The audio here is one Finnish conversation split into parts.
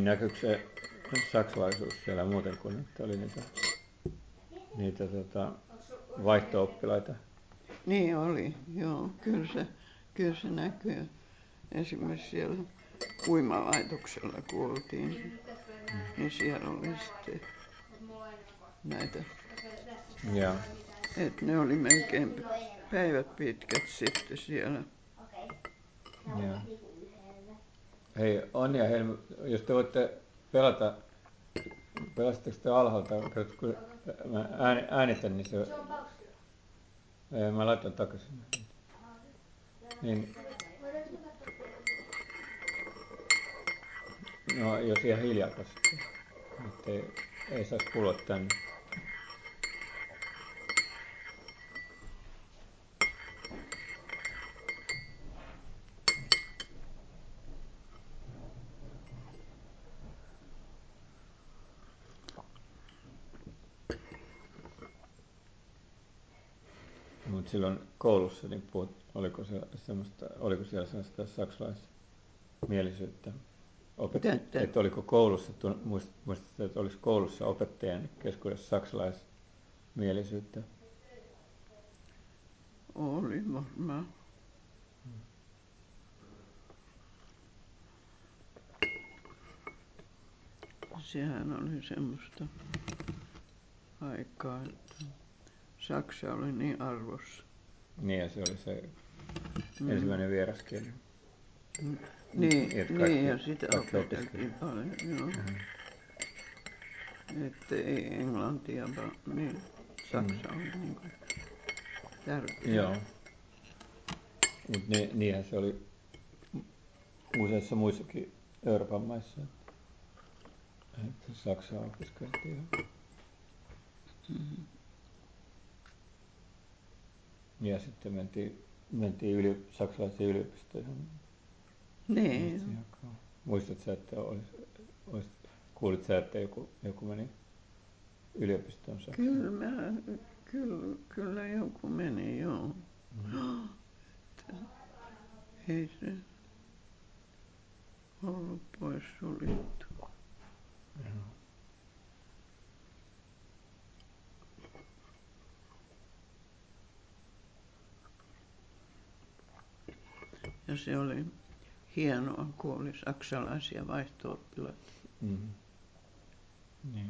Niin näkyykö se saksalaisuus siellä muuten kuin, että oli niitä vaihto-oppilaita? Niin oli, joo. Kyllä se näkyy. Esimerkiksi siellä uimalaitoksella, kun oltiin, niin siellä oli sitten näitä. Joo. Että ne oli melkein päivät pitkät sitten siellä. Joo. Hei, Anja, jos te voitte pelata, pelasitteko te alhaalta, kun mä äänitän, niin se... Mä laitan takaisin. Niin, no, jos ihan hiljaa sitten, että ei saisi kuulla tänne. Mutta silloin koulussa, niin oliko siellä sellaista saksalaismielisyyttä? Että oliko koulussa, muistatko, että olisi koulussa opettajan keskuudessa saksalaismielisyyttä? Oli varmaan. Sehän oli semmoista aikaa, että saksa oli niin arvossa. Niin, ja se oli se ensimmäinen vieraskieli. Niin, ja sitä opeteltiin paljon, joo. Että ei englantia, vaan niin, saksa oli niin kuin tärkeä. Joo. Mutta niinhän se oli useissa muissakin Euroopan maissa, että saksaa opiskeltiin. Ja sitten mentiin saksalaisiin yliopistoihin. Niin. Muistatko, että kuulit sä, että joku meni yliopistoon Saksaan? Kyllä joku meni, joo. Ei se ollut pois suljettu. Ja se oli hienoa, kun oli saksalaisia vaihto-oppilaita. Niin.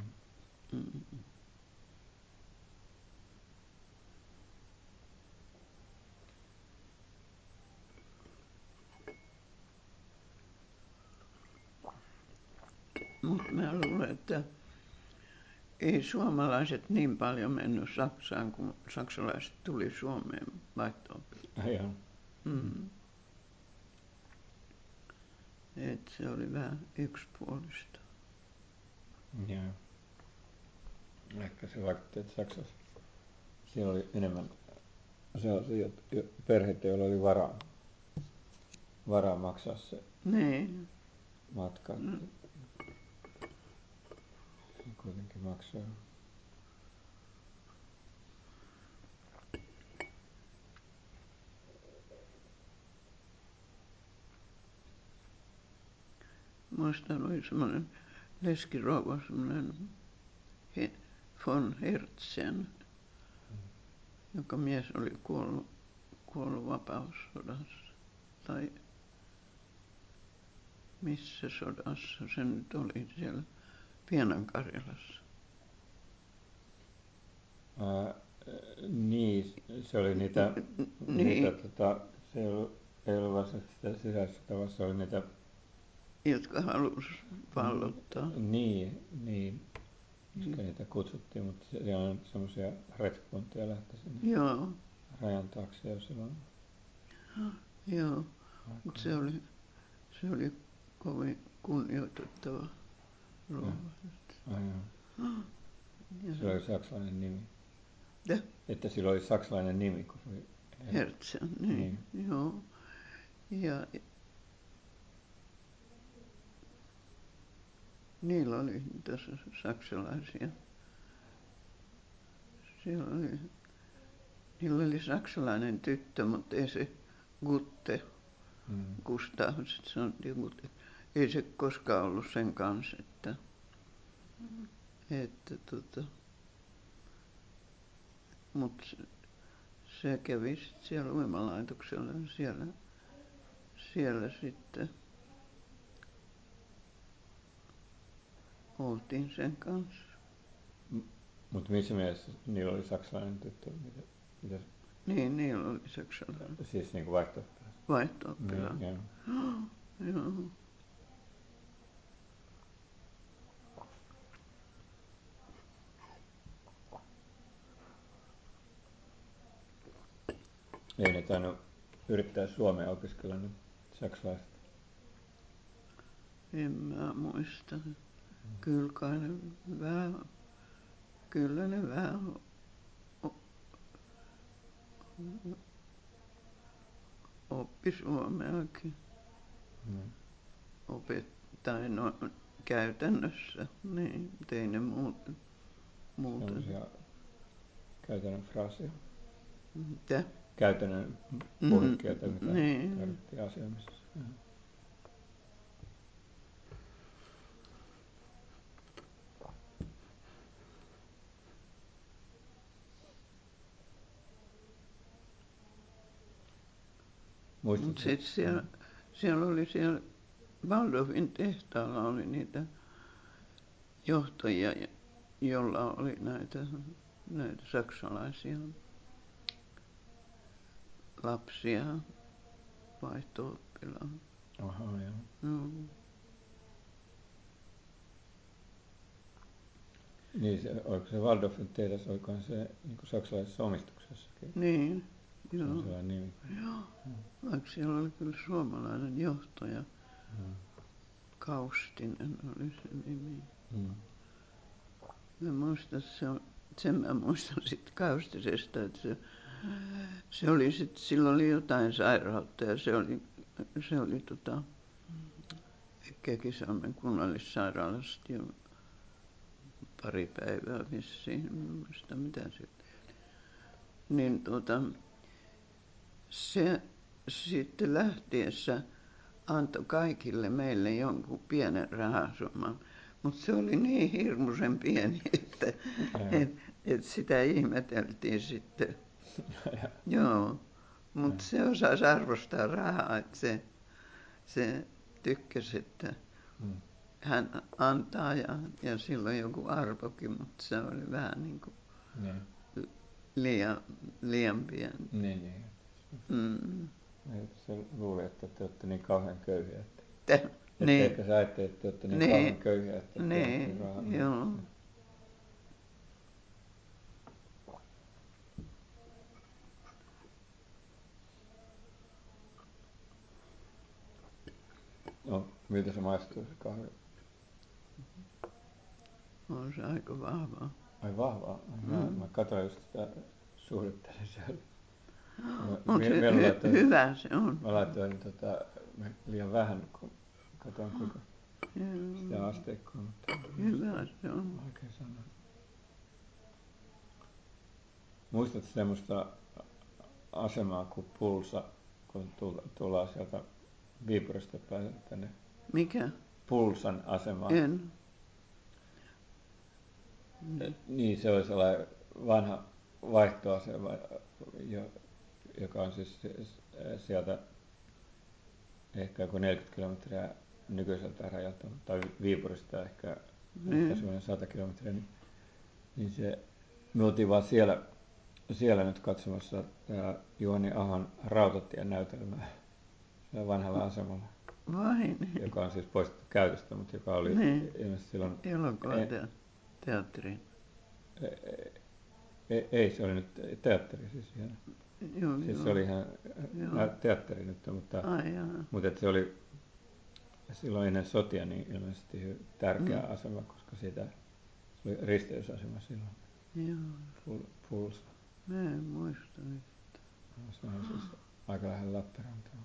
Mutta mä luulen, että ei suomalaiset niin paljon mennyt Saksaan, kun saksalaiset tuli Suomeen vaihto-oppilaiksi. Että se oli vähän yksipuolista. Joo. Ehkä se vaikutti, että Saksassa siellä oli enemmän sellaisia perheitä, joilla oli varaa maksaa se matka. Se kuitenkin maksaa. Muistan, oli semmoinen leskirouva, semmoinen von Hertzen, joka mies oli kuollut vapaussodassa. Tai missä sodassa se nyt oli siellä Pienan-Karjalassa. Niin, se oli niitä se ei ollut varsinaisesti sisäissota, vaan se oli niitä... Jotka halusi vallottaa. Niin. Koska niitä kutsuttiin, mutta siellä on semmoisia retkikuntia lähti sinne rajan taakse jo silloin. Joo, mutta se oli kovin kunnioitettava rouva. Sillä oli saksalainen nimi. Ja? Että sillä oli saksalainen nimi, kun se oli... Hertzen, niin. Joo. Ja niillä oli tässä saksalaisia. Niillä oli saksalainen tyttö, mutta ei se Gustav, sitten sanottiin Gutte. ei se koskaan ollut sen kanssa, että mutta se kävi sitten siellä uimalaitoksella ja siellä sitten oltiin sen kanssa. Mutta missä mielessä niillä oli saksalainen tyttö? Mitä? Niin, niillä oli saksalainen. Siis niin kuin vaihto-oppilas? Vaihto-oppilas. Niin, joo. Ei ne tainnut yrittää Suomea opiskella nyt saksalaiset. En mä muista. Kyllä ne vähän oppi suomeakin. Tai no käytännössä, niin, ei ne muuten. Sellaisia käytännön fraaseja. Mitä? Käytännön puhekieltä, mitä niin. tarvittiin asioimisessa. Mutta sitten siellä oli siellä Waldorfin tehtaalla oli niitä johtajia, jolla oli näitä saksalaisia lapsia vaihto-oppilaana. Aha, joo. Niin, oliko se Waldorfin tehdas, olikohan se niin saksalaisessa omistuksessakin? Niin, joo. Se on sellainen nimi. Joo, vaikka siellä oli kyllä suomalainen johtaja. Kaustinen oli se nimi. Mä muistan, sen mä muistan sitten Kaustisesta, että se oli sitten, sillä oli jotain sairautta ja se oli Kekisalmen kunnallissairaalassa jo pari päivää vissiin, en muista mitä se. Niin se sitten lähtiessä antoi kaikille meille jonkun pienen rahasumman, mutta se oli niin hirmuisen pieni, että sitä ihmeteltiin sitten. Joo, mutta se osasi arvostaa rahaa, että se tykkäsi, että hän antaa ja sillä on joku arvokin, mutta se oli vähän niin kuin liian pieni. Niin. Se luuli, että te olette niin kauhean köyhiä. Niin. Ehkä sä ajattelet, että te olette niin kauhean köyhiä, että te olette rahaa. Joo. No, miltä se maistuu se kahvi? On se aika vahvaa. Ai vahvaa? Mä katsoin just sitä suhdettelin siellä. On se hyvä se on. Mä laitoin liian vähän, kun katsoin kuinka sitä asteikkoa. Hyvä se on. Oikein sana. Muistatko semmoista asemaa kuin Pulsa, kun tullaan sieltä Viipurista päin tänne? Mikä? Pulsan asema. En. Niin, se oli sellainen vanha vaihtoasema, joka on siis sieltä ehkä joku 40 kilometriä nykyiseltä rajalta, tai Viipurista ehkä semmoinen 100 kilometriä. Niin me oltiin vaan siellä nyt katsomassa tämä Juhani Ahon Rautatien näytelmää siellä vanhalla asemalla. Vai niin. Joka on siis poistettu käytöstä, mutta joka oli ilmeisesti silloin... Elokuvateatteri. Ei, se oli nyt teatteri siis ihan. Siis se oli ihan teatteri nyt, mutta että se oli silloin ennen sotia niin ilmeisesti tärkeä asema, koska se oli risteysasema silloin. Joo. Pulsa. Mä en muista yhtään. Se on siis aika lähellä Lappeenrantaa.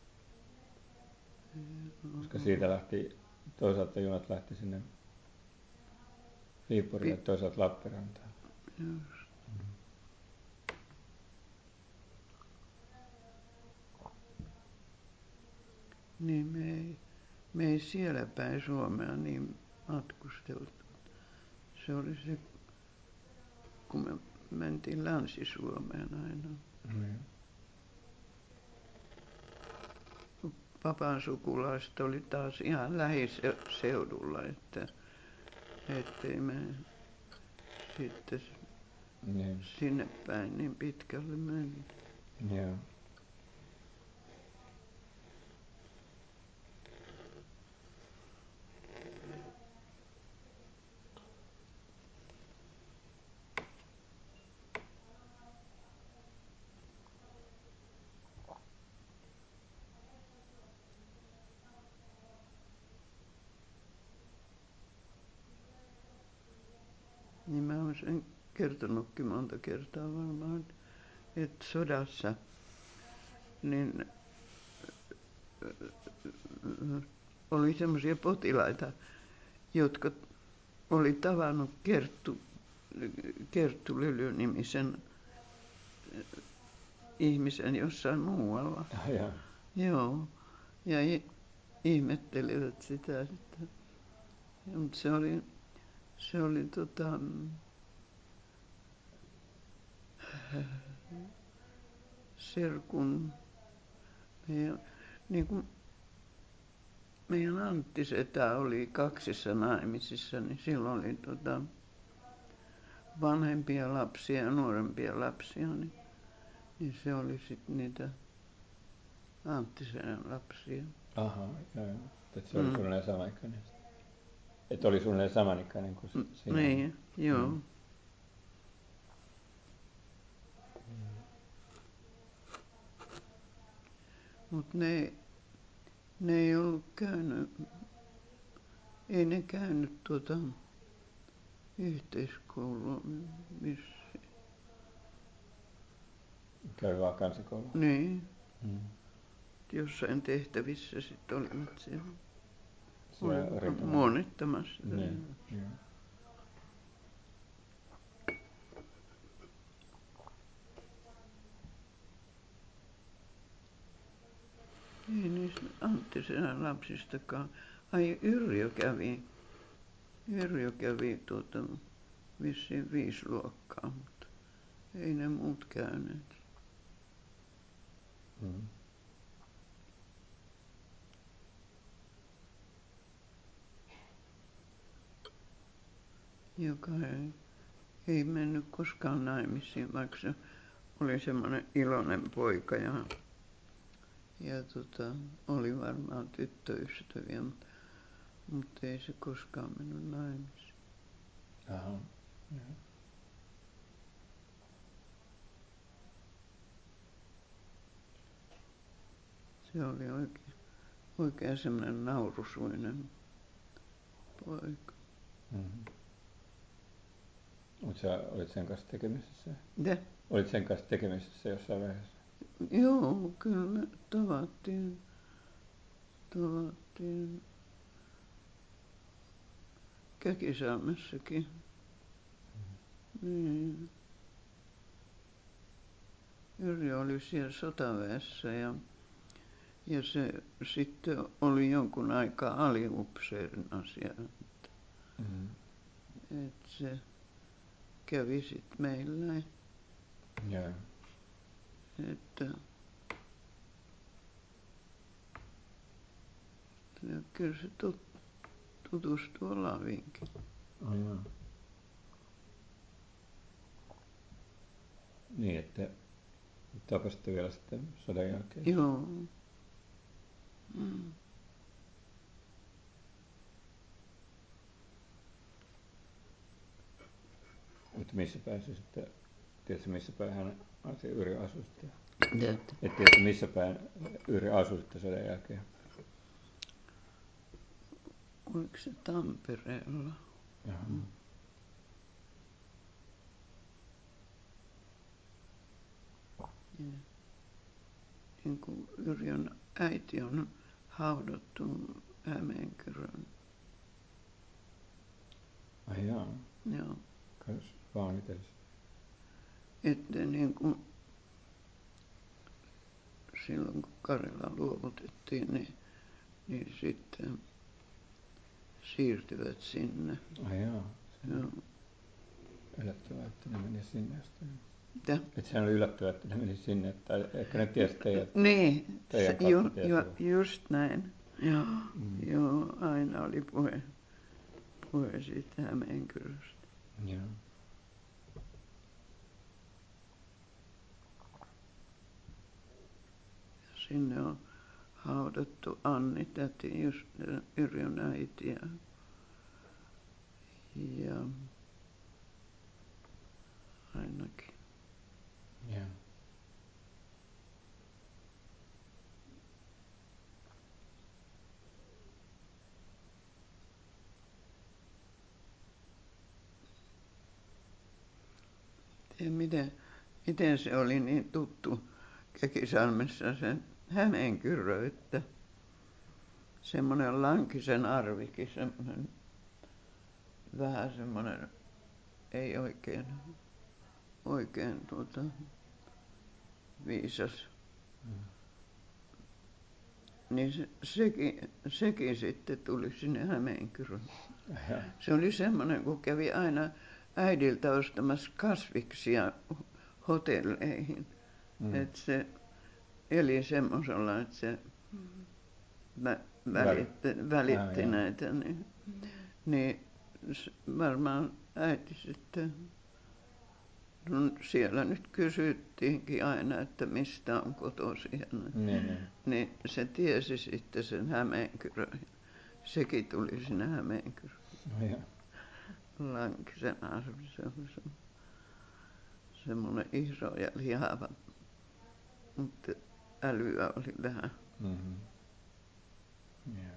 Koska siitä toisaalta junat lähti sinne Viipuriin ja toisaalta Lappeenrantaan. Just. Niin me ei siellä päin Suomea niin matkusteltu. Se oli se, kun me mentiin Länsi-Suomeen aina. Mm. Papan sukulaiset oli taas ihan lähiseudulla, ettei me sitten Niin. sinne päin niin pitkälle mennyt. Joo. Niin mä oon sen kertonutkin monta kertaa varmaan, että sodassa niin oli semmoisia potilaita, jotka oli tavannut Kerttu Lyly-nimisen ihmisen jossain muualla. Joo. Joo, ja ihmettelivät sitä sitten. Mutta se oli serkun, niin kuin meidän Antti-setä oli kaksissa naimisissa, niin silloin oli vanhempia lapsia ja nuorempia lapsia, niin se oli sitten niitä Antti-sedän lapsia. Aha, joo. Että se oli suunnilleen samanikäinen. Että oli suunnilleen samanikäinen kuin sinä. Niin, joo. Mm. Mutta ne ei ollut ei ne käynyt yhteiskoulua missä. Käy vaan kansakoulua. Niin, Mm. jossain tehtävissä sitten olivat siellä. Siellä rintamalla. Muonittamassa. Niin, joo. Ei niistä Antti-sedän lapsistakaan. Ai Yrjö kävi vissiin 5 luokkaa, mutta ei ne muut käyneet. Mm. Joka ei mennyt koskaan naimisiin, vaikka se oli semmoinen iloinen poika ja oli varmaan tyttöystäviä, mutta ei se koskaan mennyt naimisiin. Aha, joo. Se oli oikein semmoinen naurusuinen poika. Mm-hmm. Mutta sä olit sen kanssa tekemisissä? Ja? Olit sen kanssa tekemisissä jossain vaiheessa? Joo, kyllä me tavattiin Käkisalmessakin. Niin. Yrjö oli siellä sotaväessä ja se sitten oli jonkun aikaa aliupseerina siellä. Mm. Että se kävi sitten meillä. Joo. Että kyllä se tutustui Olavinkin. Oh, joo. Niin, että tapasitte vielä sitten sodan jälkeen? Joo. Mm. Mutta missä päin se sitten, tiedätkö missä päin hän se Yrjö asui sitten? Että Et tiedätkö missä päin Yrjö asui sitten sodan jälkeen? oliko se Tampereella? Jaha. Mm. Ja, niin kuin Yrjön äiti on haudattu Hämeenkyrön. Ai jaa. Joo. Kas vaan itse. Että niin kuin silloin kun Karjala luovutettiin, niin sitten siirtyvät sinne. Ai jaa, se Joo. on yllättävää, että ne meni sinne asti. Mitä? Että sehän oli yllättävää, että ne meni sinne, että ehkä ne tiesi Niin, teidän kautta tiesi. just näin. Joo, joo, aina oli puhe siitä Hämeenkyröstä. Joo. Sinne on haudattu Anni täti, Yrjön äiti ja ainakin. Joo. Ja miten se oli niin tuttu Kekisalmessa se Hämeenkyrö, että semmoinen Lankisen Arvikin, semmoinen vähän semmoinen, ei oikein viisas. Niin sekin sitten tuli sinne Hämeenkyröön. Joo. Se oli semmoinen, kun kävi aina äidiltä ostamassa kasviksia hotelleihin. Että se eli semmoisella, että se välitti näitä. Niin varmaan äiti sitten, no siellä nyt kysyttiinkin aina, että mistä on kotoisin. Niin se tiesi sitten sen Hämeenkyrön. Sekin tuli sinne Hämeenkyröön. No, joo. Lankisen Arvi, se oli semmoinen iso ja lihava, mutta älyä oli vähän. Mm-hmm. Joo.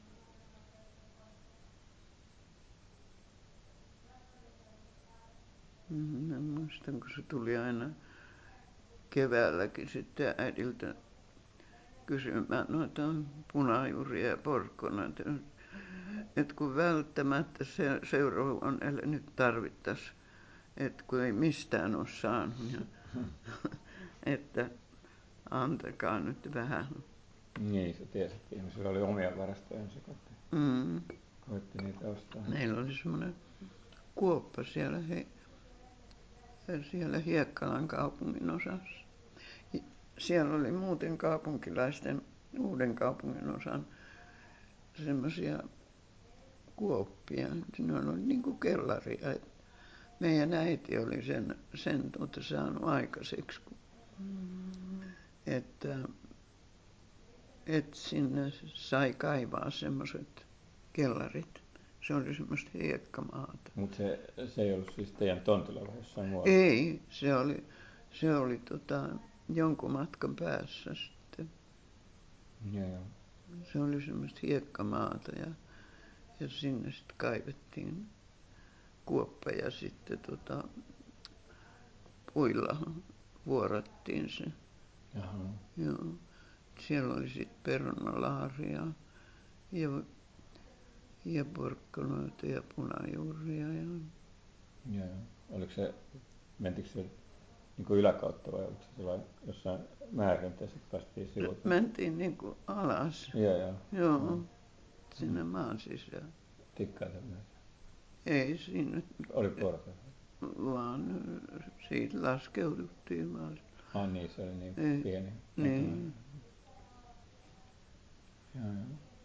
Mä muistan, kun se tuli aina keväälläkin sitten äidiltä kysymään noita punajuuria ja porkkonoita. Että kun välttämättä seurahuoneelle nyt tarvittaisiin, että kun ei mistään ole saanut. Ja, että antakaa nyt vähän. Niin, se tiesi, että ihmisillä oli omia varastojansa, koitti niitä ostaa. Meillä oli semmoinen kuoppa siellä Hiekkalan kaupungin osassa. Siellä oli muuten kaupunkilaisten Uuden kaupungin osan semmoisia kuoppia. Ne oli niin kuin kellaria. Meidän äiti oli sen saanut aikaiseksi, että sinne sai kaivaa semmoiset kellarit. Se oli semmoista hiekkamaata. Mutta se ei ollut siis teidän tontilla vai jossain muualla? Ei, se oli jonkun matkan päässä sitten. Joo. Se oli semmoista hiekkamaata ja sinne sitten kaivettiin kuoppa ja sitten puilla vuorattiin se. Jaha. Joo. Siellä oli sitten perunalaaria ja porkkanoita ja punajuuria. Joo. Oliko se, mentikö se niin kuin yläkautta vai oliko se jossain määrinteessä, että päästiin sivulta? Mentiin niin kuin alas. Joo. Joo. Sinne maan sisään. Tikkaita myös. Ei siinä. Oli portaita. Vaan siitä laskeuduttiin vaan. Niin, se oli niin pieni. Niin. Joo.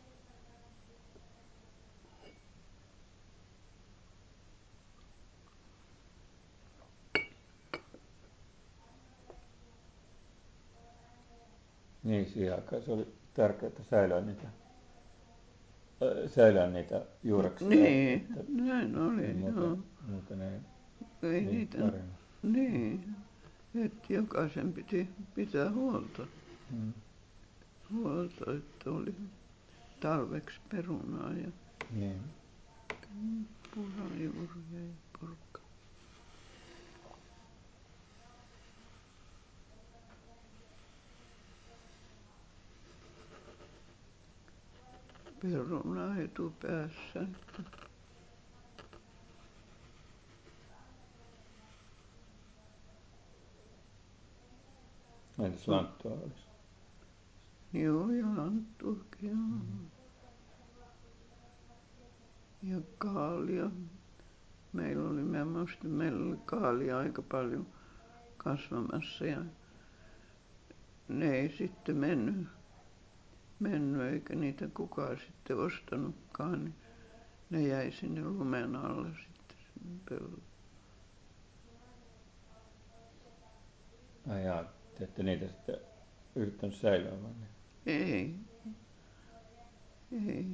Niin, siihen aikaan se oli tärkeää säilyä niitä juureksia. Niin, näin oli, Muuten ei niin niitä, pärjää. niin, että jokaisen piti pitää huolta, että oli talveksi perunaa ja Niin. punajuuria ja porkka. Perunaa etupäässä. Entäs lanttua oliko? Joo, ja lanttuakin on. Ja kaalia. Mä muistan, meillä oli kaalia aika paljon kasvamassa ja ne ei sitten mennyt eikä niitä kukaan sitten ostanutkaan, niin ne jäi sinne lumen alle sitten sinne pellolle. Ai jaa, te ette niitä sitten yrittänyt säilyä vai niin? Ei, ei.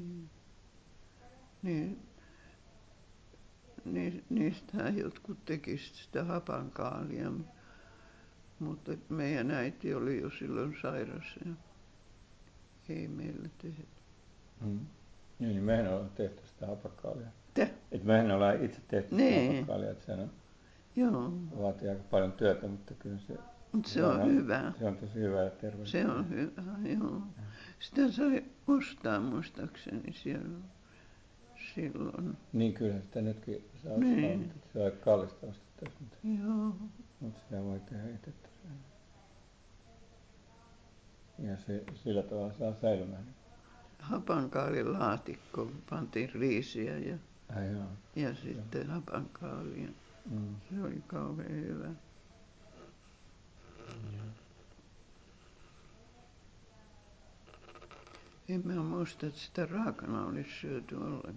Niistähän jotkut tekisivät sitä hapankaalia, mutta meidän äiti oli jo silloin sairas ja ei meillä tehty. Niin, mehän ollaan tehty sitä hapankaalia. Te? Et mehän ollaan itse tehty sitä Niin. hapankaalia, että sehän Joo, vaatii aika paljon työtä, mutta kyllä se mutta se on hyvä. Se on tosi hyvä ja terveellistä. Se on hyvä, joo. Sitä sai ostaa muistaakseni siellä silloin. Niin kyllä sitä nytkin saa ostaa, Niin. mutta se on aika kallista ostettaisiin, Joo. mutta sitä voi tehdä itse tosiaan. Ja sillä tavalla saa säilymään. Hapankaalin laatikkoon pantiin riisiä Ai jaa. ja sitten hapankaalia. Se oli kauhean hyvä. En mä muista, että sitä raakana olisi syöty ollenkaan.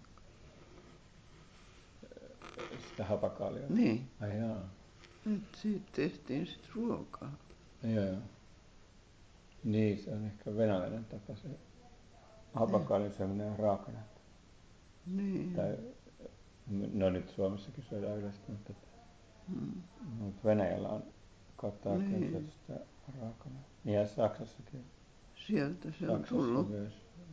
Sitä hapankaalia? Niin. Ai jaa. Että siitä tehtiin sitten ruokaa. Joo. Niin, se on ehkä venäläinen tapa se hapankaalin syöminen raakana. Niin. Tai, no nyt Suomessakin syödään yleisesti, mutta Venäjällä on kautta aikojen Niin. syöty sitä raakana. Niin ja Saksassakin. Sieltä se on Saksassa tullut. myös.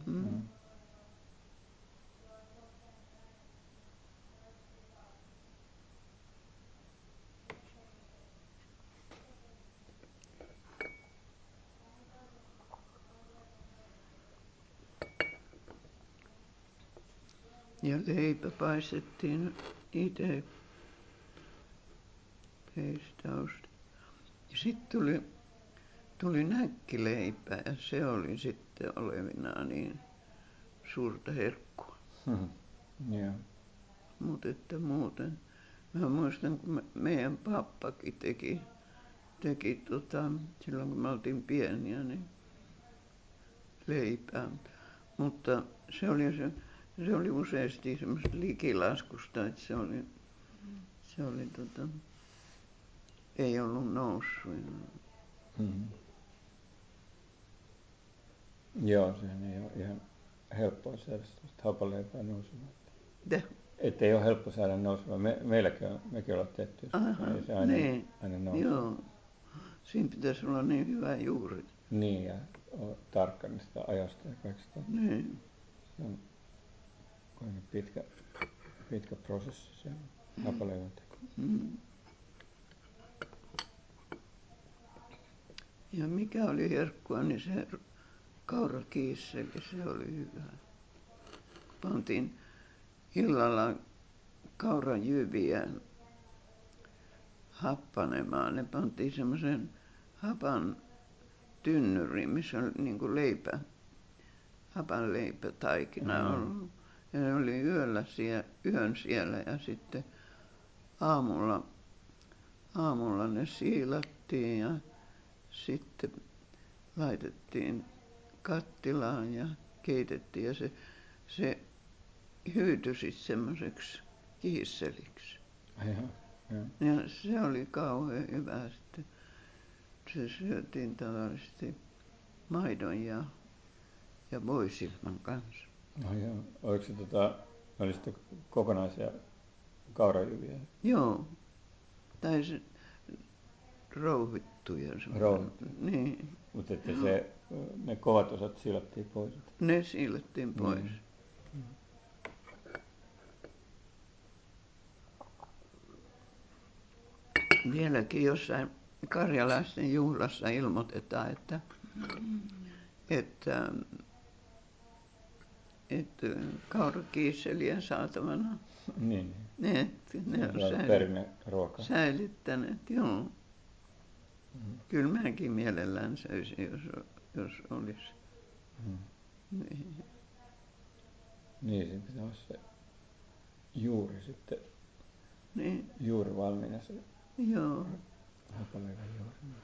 Ja leipä paistettiin itse peistausta. Ja sitten tuli näkkileipä ja se oli sitten olevinaan niin suurta herkkua. Joo. Mutta että muuten, mä muistan kun meidän pappakin teki silloin kun me oltiin pieniä, niin leipää. Mutta se oli useasti semmoista likilaskusta, että se oli ei ollut noussut. Joo, sehän ei ole ihan helppoa saada sellaista hapanleipää nousemaan. Mitä? Että ei ole helppo saada nousemaan. Mekin ollaan tehty, ei se aina nouse. Joo. Siinä pitäisi olla niin hyvä juuri. Niin, ja olla tarkka niistä ajoista ja kaikista. Niin. Se on aina pitkä prosessi se hapanleivän teko. Ja mikä oli herkkua, niin se kaurakiisseli, se oli hyvä. Pantiin illalla kaurajyviä happanemaan. Ne pantiin semmoisen hapan tynnyriin, missä oli niin kuin hapanleipätaikina ollut. Ja ne oli yön siellä ja sitten aamulla ne siilattiin ja sitten laitettiin kattilaan ja keitettiin ja se hyytyi sitten semmoiseksi kiisseliksi. Ja se oli kauhean hyvä sitten. Se syötiin tavallisesti maidon ja voisilman kanssa. No joo. Oliko se oli sitten kokonaisia kaurajyviä? Joo. Tai se rouhittuja. Niin. Mutta että ne kovat osat silattiin pois? Ne siilattiin pois. Vieläkin jossain karjalaisten juhlassa ilmoitetaan, että kaurakiisseliä saatavana. Niin. Ne on perinneruoka. säilyttäneet, joo. Kyllä mäkin mielellään söisin, jos olisi. Mm. Niin. Niin, siinä pitää olla se juuri sitten, Niin. juuri valmiina se Joo. hapanleivän juuri.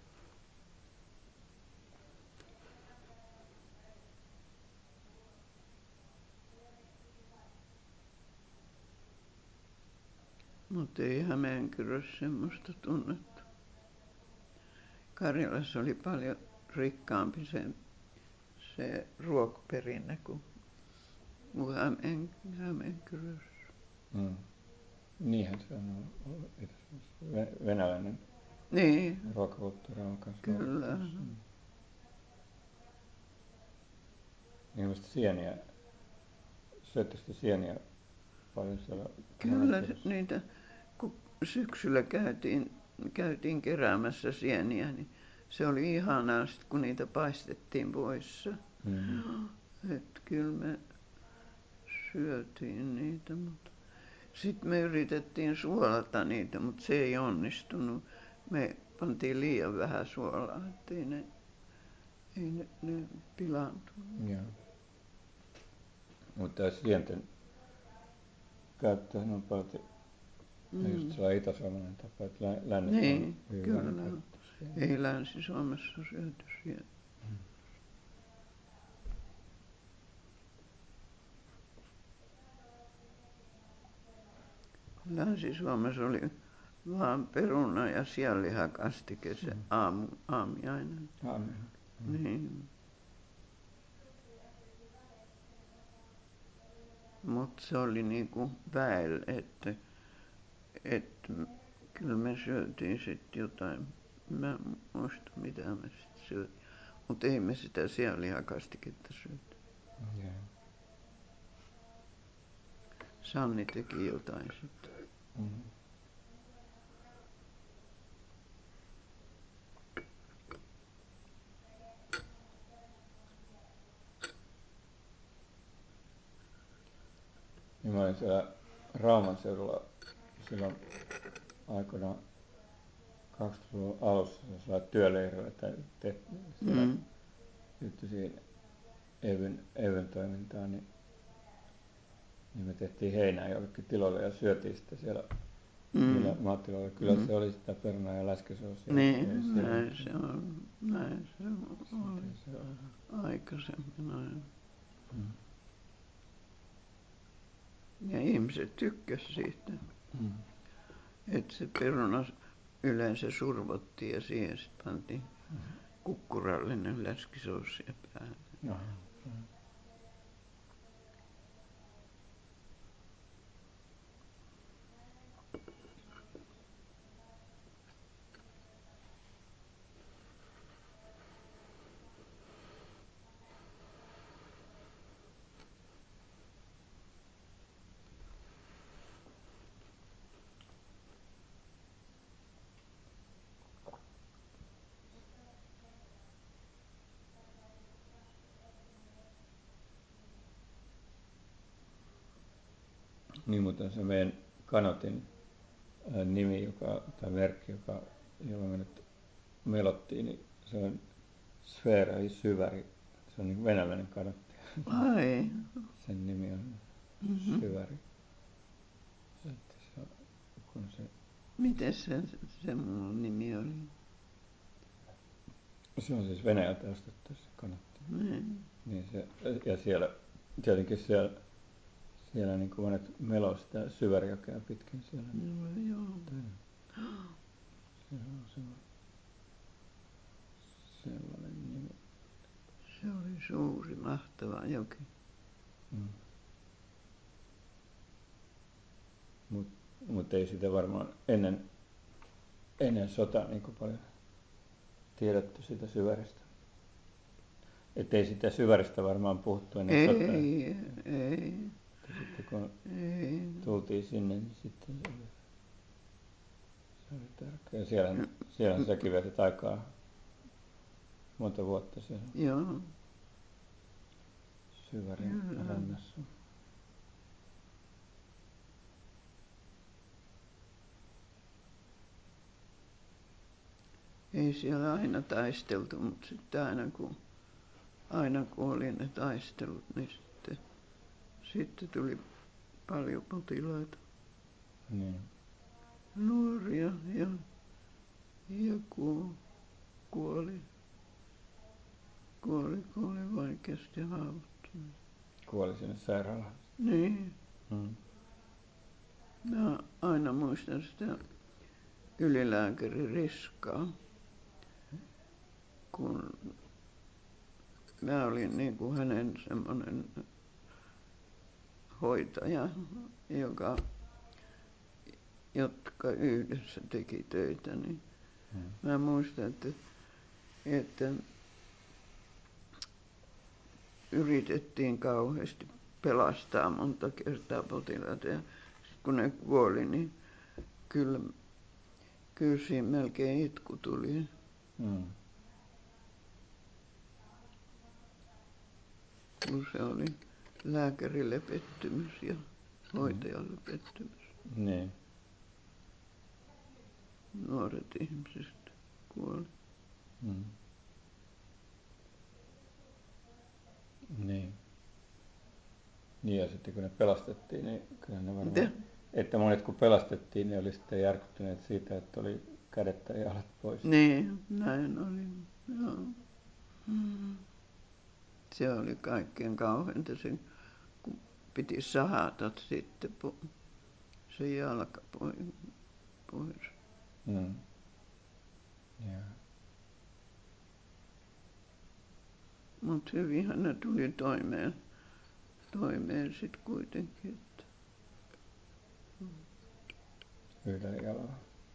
Mutta ei Hämeenkyrössä semmoista tunnettu. Karjalassa oli paljon rikkaampi se ruokaperinne kuin Hämeenkyrössä. Mm. Niinhän se on ollut venäläinen Niin, ruokakulttuuri on kanssa kyllä. ollut. Niin musta sieniä, syöttekö te sieniä paljon siellä Kyllä Hämeenkyrössä? niitä, kun syksyllä käytiin keräämässä sieniä, niin se oli ihanaa sit, kun niitä paistettiin voissa. Mm. Että kyllä me syötiin niitä, mutta sitten me yritettiin suolata niitä, mutta se ei onnistunut. Me pantiin liian vähän suolaa, ettei ne pilaantunut. Joo. Mutta sienten käyttöhän on paljon, just sellainen itä-suomalainen tapa, että lännessä on Niin, hyvin vähän kyllä. käytetty sieniä. Ei Länsi-Suomessa syöty sieltä. Länsi-Suomessa oli vaan peruna ja sianlihakastike se aamiainen. Aamen. Niin. Mutta se oli niinku väellä, että kyllä me syötiin sitten jotain. Mä en muista mitä me sitten syötiin. Mutta ei me sitä sianlihakastiketta syöty. Joo. Sanni teki jotain sitten. Mm. Niin mä olin siellä Rauman seudulla silloin aikoinaan 20-luvun alussa sellaisella työleirillä, että siellä liittyi Evyn toimintaan, niin me tehtiin heinää jollekin tiloille ja syötiin sitten siellä niillä maatiloilla. Kyllä se oli sitä perunaa ja läskisoosia. Niin, näin se on. Näin se oli Se on. aikaisemmin aina. Mm. Ja ihmiset tykkäsi siitä. Mm. Että se peruna yleensä survottiin ja siihen sitten pantiin kukkurallinen läskisoosia päälle. Aha. Niin, mutta se meidän kanotin nimi, tai merkki, jolla me nyt melottiin, niin se on Sfera Syväri. Se on niin venäläinen kanotti. Ai. Sen nimi on Syväri. Että se on, kun se... Miten se mun nimi oli? Se on siis Venäjältä ostettu se kanotti. Niin se, ja siellä, tietenkin siellä niin kuin monet meloo sitä Syvärijokea pitkin siellä. Joo. Se on sellainen nimi. Se oli suuri, mahtava joki. Mm. Mut ei sitä varmaan ennen sotaa niin paljon tiedetty sitä Syväristä. Että ei sitä Syväristä varmaan puhuttu ennen sotaa. Ei. Sitten kun tultiin sinne, niin sitten se oli tärkeä. Siellähän säkin vietit aikaa monta vuotta siellä Joo. Syvärin rannassa. Ei siellä aina taisteltu, mutta sitten aina kun aina kun oli ne taistelut, niin sitten tuli paljon potilaita, Niin. nuoria ja kuoli, kun oli vaikeasti haavoittunut. Kuoli sinne sairaalaan. Niin. Mä aina muistan sitä ylilääkäri Riskaa, kun mä olin niin kuin hänen semmoinen hoitaja, jotka yhdessä teki töitä, niin mä muistan, että yritettiin kauheasti pelastaa monta kertaa potilaita ja kun ne kuoli, niin kyllä siinä melkein itku tuli. Kun se oli lääkärille pettymys ja hoitajalle pettymys. Niin. Nuoret ihmiset kuoli. Niin. Niin ja sitten kun ne pelastettiin, niin kyllä ne varmaan... Mitä? Että monet kun pelastettiin, ne oli sitten järkyttyneet siitä, että oli kädet tai jalat pois. Niin, näin oli. Joo. Se oli kaikkein kauheinta, kun piti sahata sitten se jalka pois. Joo. Mutta hyvinhän ne tuli toimeen sitten kuitenkin. Että. Yhdellä jalalla.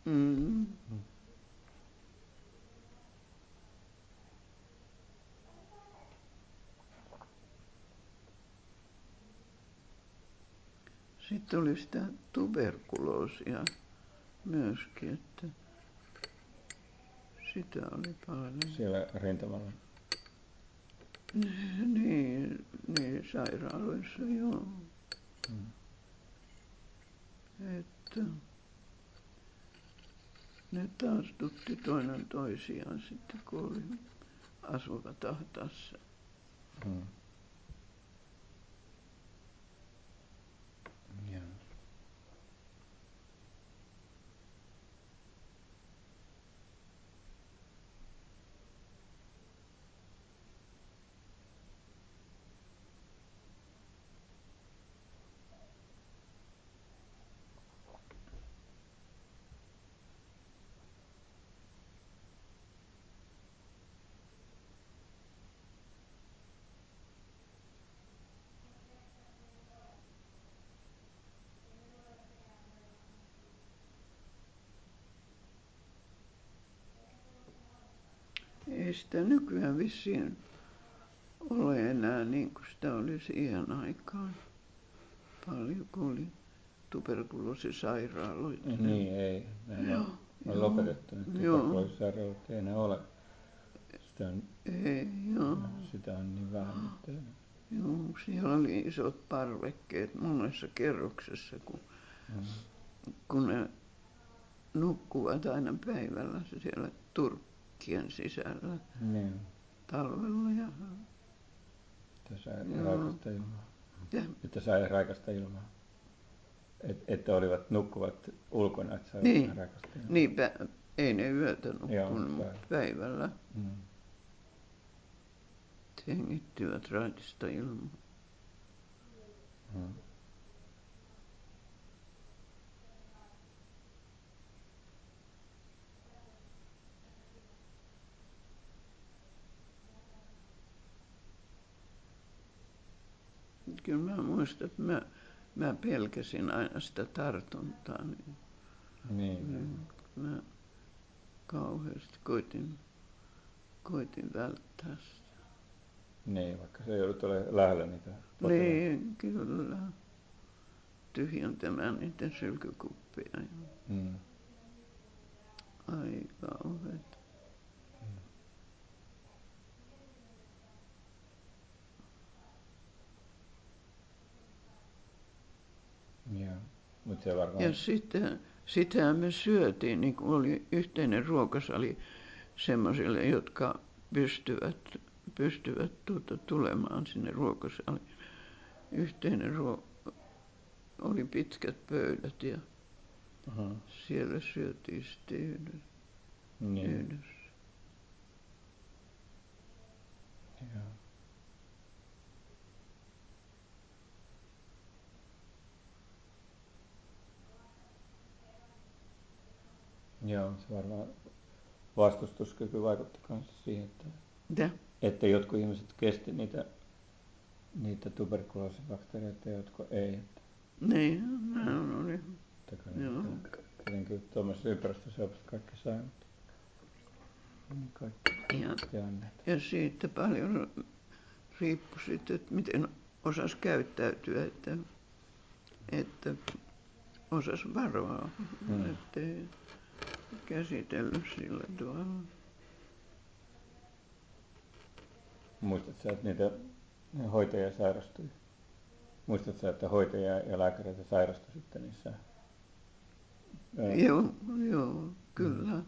Sitten oli sitä tuberkuloosia myöskin, että sitä oli paljon. Siellä rintamalla. Niin sairaaloissa joo. Että ne tartutti toinen toisiaan sitten, kun asuivat ahtaassa. Joo. Ei sitä nykyään vissiin ole enää niin kuin sitä oli siihen aikaan. Paljon kun oli tuberkuloosisairaaloita. Niin ei. Ne on lopetettu. Tuberkuloosisairaalat ei enää ole. Sitä on niin vähän. Että... Joo, siellä oli isot parvekkeet monessa kerroksessa, kun ne nukkuvat aina päivällä siellä turkkien sisällä. Niin. Talvella ja... Että sai raikasta ilmaa. Että raikasta ilmaa. Että nukkuvat ulkona, että saivat niin. raikasta ilmaa. Niin, ei ne yötä nukkunut, mutta päivällä. Hengittivät raitista ilmaa. Kyllä mä muistan, että mä pelkäsin aina sitä tartuntaa. Niin. Mä kauheasti koitin välttää sitä. Niin, vaikka se joudut olemaan lähellä niitä potilaita. Niin, kyllä. Tyhjentämään niiden sylkykuppeja. Ai kauheeta. Joo, mutta se varmaan... Ja sitähän me syötiin, niin kuin oli yhteinen ruokasali semmoisille, jotka pystyvät pystyvät tulemaan sinne ruokasaliin. Yhteinen oli pitkät pöydät ja siellä syötiin sitten yhdessä. Joo. Joo, se varmaan vastustuskyky vaikutti myös siihen, että jotkut ihmiset kesti niitä tuberkuloosibakteereita ja jotkut ei. Niin, oli. Tietenkin tuommoisessa ympäristössä kaikki sai, mutta kaikki ja siitä paljon riippui sitten, että miten osasi käyttäytyä, että osasi varoa, ettei käsitellyt sillä tavalla. Muistatko, että niitä hoitajia sairastui? Muistatko, että hoitajia ja lääkäreitä sairastui sitten niissä? Joo, kyllä.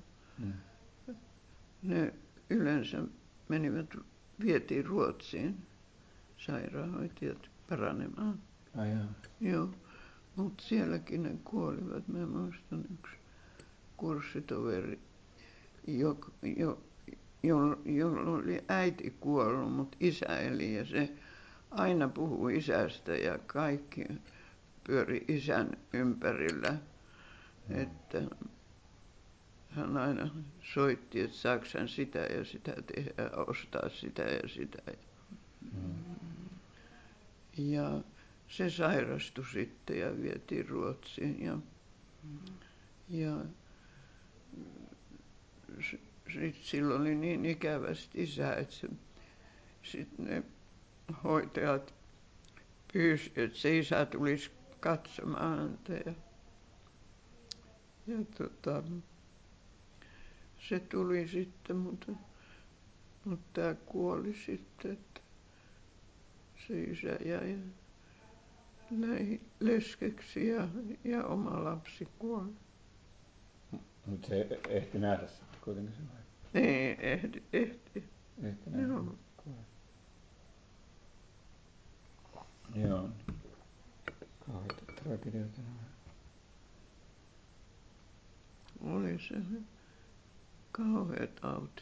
Ne yleensä vietiin Ruotsiin sairaanhoitajat paranemaan. Joo, mutta sielläkin ne kuolivat. Mä muistan yksi kurssitoveri, jolla oli äiti kuollut, mutta isä eli ja se aina puhui isästä ja kaikki pyöri isän ympärillä. Että hän aina soitti, että saako hän sitä ja sitä tehdä, ostaa sitä ja sitä. Ja se sairastui sitten ja vietiin Ruotsiin. Ja sitten sillä oli niin ikävästi isä, että sitten ne hoitajat pyysi, että se isä tulisi katsomaan häntä. Ja se tuli sitten, mutta tämä kuoli sitten, että se isä jäi leskeksi ja oma lapsi kuoli. Mutta se ehti nähdä sitten kuitenkin sen vai? Niin, ehti. Ehti nähdä. Joo. Kauheita tragedioita. Oli se kauhea tauti.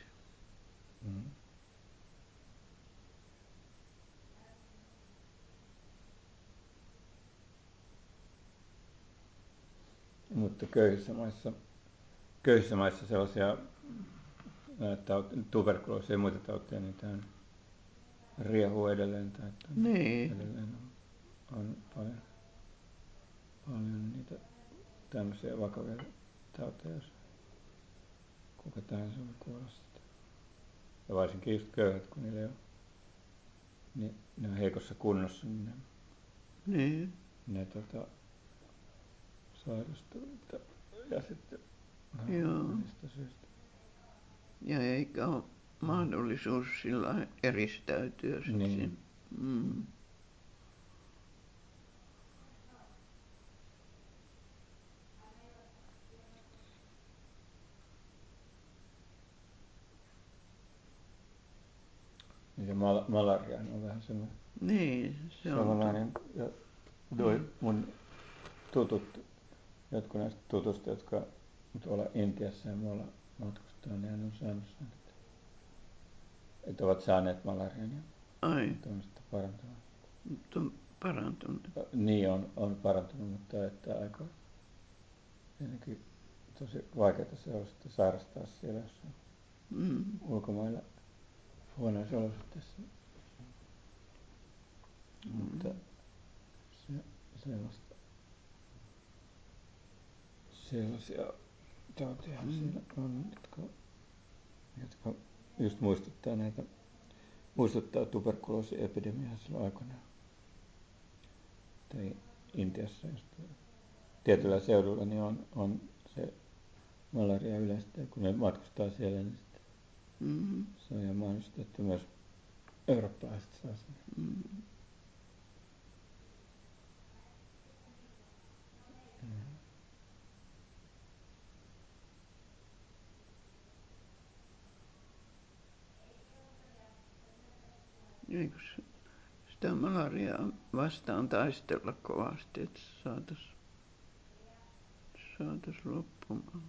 Mutta köyhissä maissa sellaisia tuberkuloosia ja muita tauteja, niin tämä riehuu edelleen. Edelleen on paljon niitä tämmöisiä vakavia tauteja, jos kuka tahansa voi kuolla sitä. Ja varsinkin just köyhät, kun ne on heikossa kunnossa, niin ne sairastuu ja sitten monista syistä. Ja eikä ole mahdollisuus sillä eristäytyä sitten. Ja malaria on vähän semmoinen. Niin, se on. Samanlainen. Ja mun jotkut näistä tutusta, jotka tuolla Intiassa ja muualla matkustaa, niin hän on saanut sen, että ovat saaneet malarian ja on sitten parantunut. Mutta on parantunut. Niin, on parantunut, mutta että aika ennenkin tosi vaikeaa se on sitten sairastaa siellä jossain ulkomailla huonoissa olosuhteissa. Mutta sellaisia tauteja siellä on, jotka just muistuttaa tuberkuloosiepidemiaa silloin aikoinaan. Tai Intiassa just tietyllä seudulla niin on se malaria yleistä ja kun ne matkustaa siellä, niin sitten se on ihan mahdollista, että myös eurooppalaiset saa sen. eikös sitä malariaa vastaan taistella kovasti, että saatais loppumaan.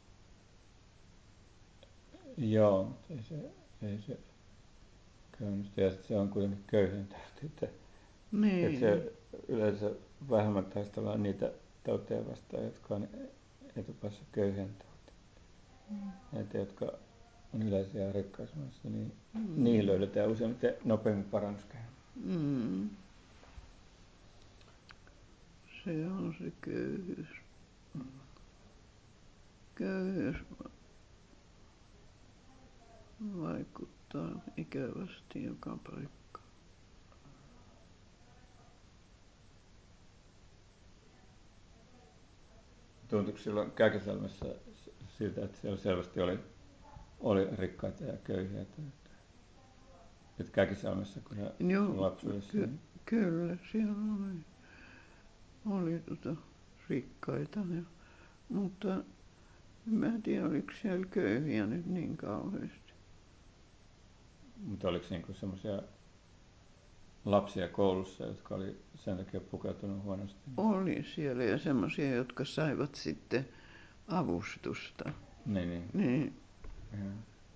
Joo, mutta ei se käynnistä. Ja se on kuitenkin köyhien tauti, että Niin. se yleensä vähemmän taistellaan niitä tauteja vastaan, jotka on etupäässä köyhien tauti. Näitä, jotka on yleisiä rikkausmaissa, niin niihin löydetään useimmiten nopeammin parannuskeino. Mm. Se on se köyhyys. Köyhyys vaikuttaa ikävästi joka paikkaan. Tuntuiko silloin Käkisalmessa siltä, että siellä selvästi oli rikkaita ja köyhiä? Että Käkisalmessa, kun sä Joo, lapsuudessa... Niin... kyllä siellä oli rikkaita. Mutta en mä tiedä, oliko siellä köyhiä nyt niin kauheasti. Mutta oliko niinku semmoisia lapsia koulussa, jotka oli sen takia pukeutunut huonosti? Oli siellä ja semmoisia, jotka saivat sitten avustusta. Niin. Niin. Ja.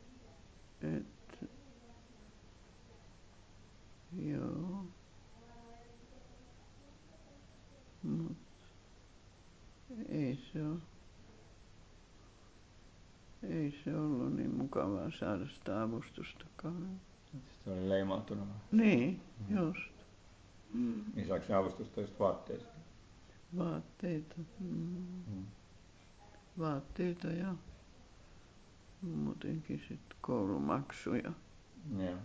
Joo. Mut ei se ollut niin mukavaa saada sitä avustustakaan. Se oli leimautunut. Niin, just. Niin saako se avustusta just vaatteisiin? Vaatteita. Vaatteita ja muutenkin sitten koulumaksuja. Joo.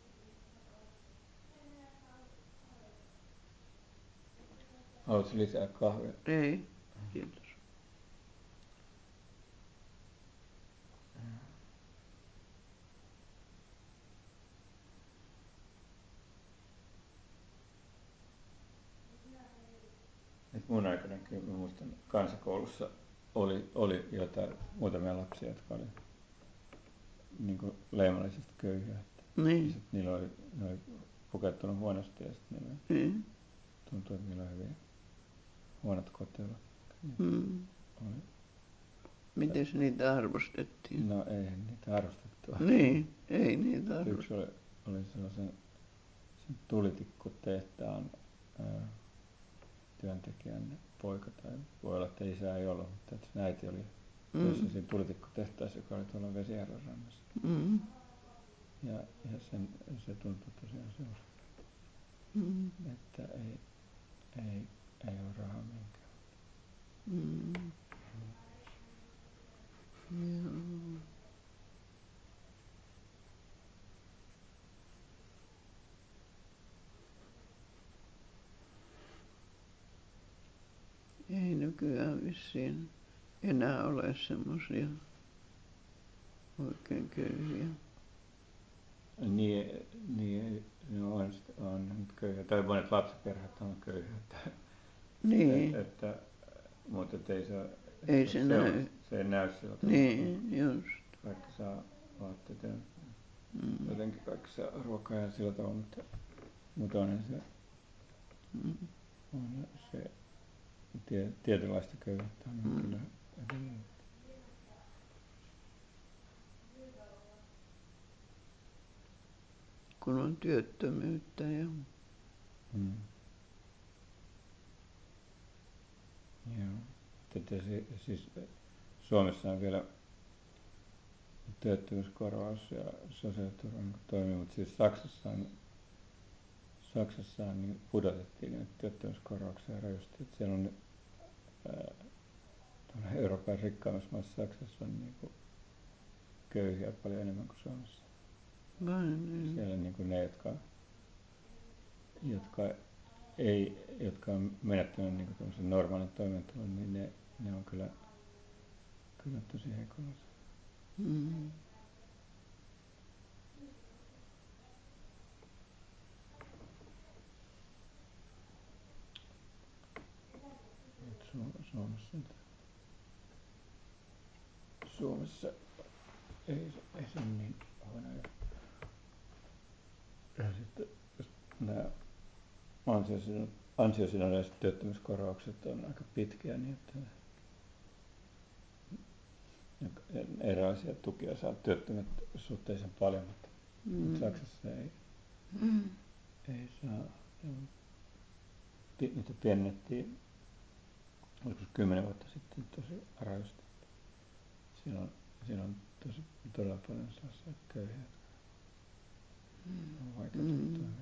Haluatko lisää kahvia? Ei, kiitos. Et mun aikanakin mä muistan kansakoulussa oli jotain muutamia lapsia, jotka oli niinku leimallisesti köyhiä. Niin. Ne oli pukeutunut huonosti ja sitten Niin. tuntui, että niillä oli hyvin huonot koteilla. Oli. Mites niitä arvostettiin? No eihän niitä arvostettu. Niin, ei niitä Yksi oli sellaisen sen tulitikkutehtaan työntekijän poika, tai voi olla, että isä ei ollut, mutta että sen äiti oli töissä siinä tulitikkutehtaassa, joka oli tuolla Vesijärven rannassa. Ja se tuntui tosiaan sellaiselta, että ei ole rahaa mihinkään. Joo. Ei nykyään vissiin enää ole semmoisia oikein köyhiä. Niin ne on nyt köyhiä, tai monet lapsiperheet on köyhiä. Niin. Mutta Ei se näy. Se ei näy sillä tavalla. Niin, just. Kaikki saa vaatteet ja jotenkin kaikki saa ruokaa ja sillä tavalla, mutta onhan se tietynlaista köyhyyttä on kyllä edelleen. Kun on työttömyyttä ja... Joo. Siis Suomessa on vielä työttömyyskorvaus ja sosiaaliturva toimii, mutta siis Saksassa niin pudotettiin näitä työttömyyskorvauksia rajusti. Että siellä on Euroopan rikkaimmassa maassa Saksassa on niin köyhiä paljon enemmän kuin Suomessa. Niin. Siellä niin ne, jotka on menettänyt niin normaalin toimeentulon, niin ne on kyllä tosi heikolla. Suomessa ei se niin huono. Ja sitten nämä ansiosidonnaiset työttömyyskorvaukset on aika pitkiä, niin että erilaisia tukia saa työttömät suhteellisen paljon, mutta Saksassa ei saa. Niitä pienennettiin oliko 10 vuotta sitten tosi rajusti. Siinä on todella paljon sellaisia köyhiä, jotka on vaikea toimeen.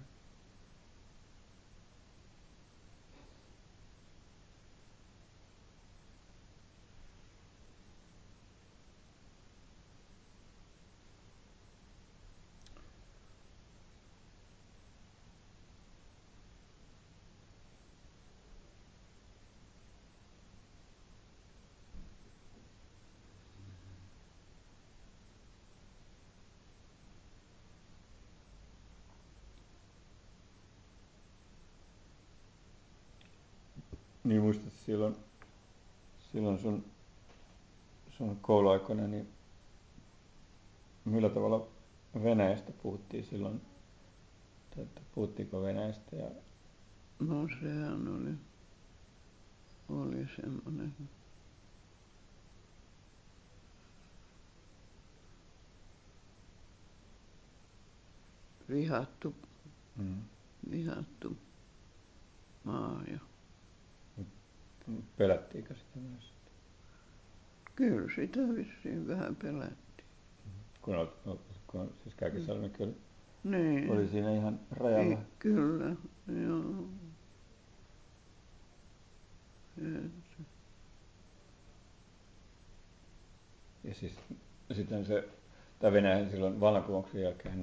Niin muistat silloin sun kouluaikoina, niin millä tavalla Venäjästä puhuttiin silloin? Tai puhuttiinko Venäjästä? No sehän oli semmoinen vihattu maa. Ja pelättiinkö sitä myös? kyllä sitä vissiin vähän pelättiin. Kun siis Käkisalmikin oli, Niin. oli siinä ihan rajalla. Kyllä, joo. Ja siis sitten tämä Venäjä silloin vallankumouksen jälkeen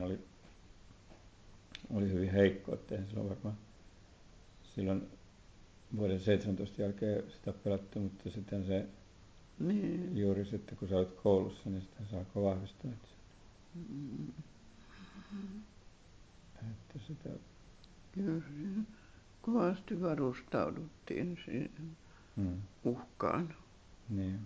oli hyvin heikko, ettei silloin varmaan silloin vuoden 17 jälkeen sitä pelätty, mutta sitten se juuri sitten kun sä olet koulussa, niin sitten se alkoi vahvistua. Että sitä kyllä kovasti varustauduttiin siihen uhkaan. Niin.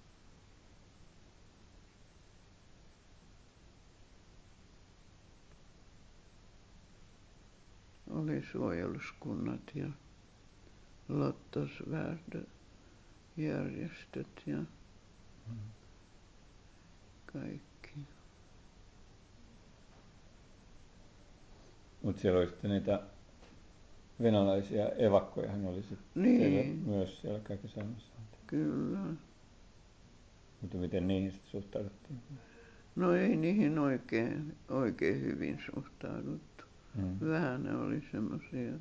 Oli suojeluskunnat ja lottosvärdjärjestöt ja kaikki. Mutta siellä oli sitten niitä venäläisiä evakkojahan oli sitten myös siellä Käkisalmessa. Kyllä. Mutta miten niihin sitten suhtauduttiin? No ei niihin oikein hyvin suhtauduttu. Vähän ne oli semmoisia,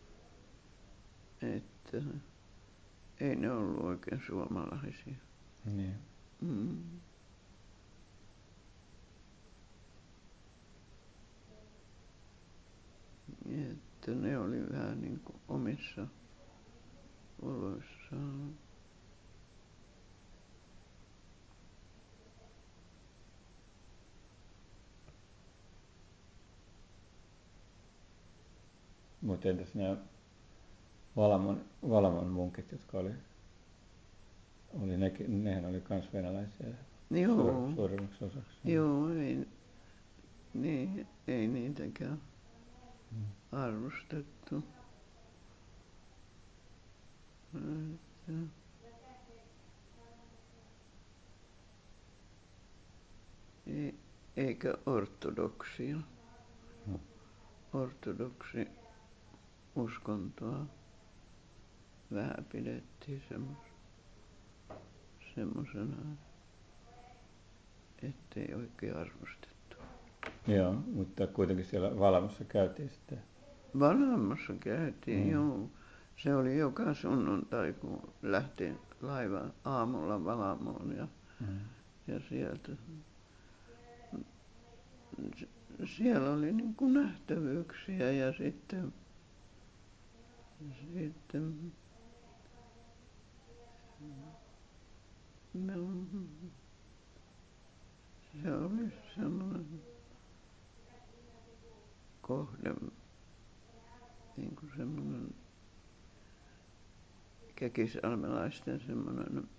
että ei ne ollut oikein suomalaisia. Niin. Että ne oli vähän niin kuin omissa oloissaan. Mutta entäs nämä Valamon munkit, jotka nehän oli kans venäläisiä suurimmaksi osaksi. Joo, ei niitäkään arvostettu. Eikä ortodoksia. Ortodoksi uskontoa vähän pidettiin semmosena, ettei oikein arvostettu. Joo, mutta kuitenkin siellä Valamossa käytiin sitten. Valamossa käytiin, joo. Se oli joka sunnuntai, kun lähti laiva aamulla Valamoon ja sieltä. Siellä oli niin kuin nähtävyyksiä ja sitten se oli semmoinen kohde, niin kuin semmoinen käkisalmelaisten semmoinen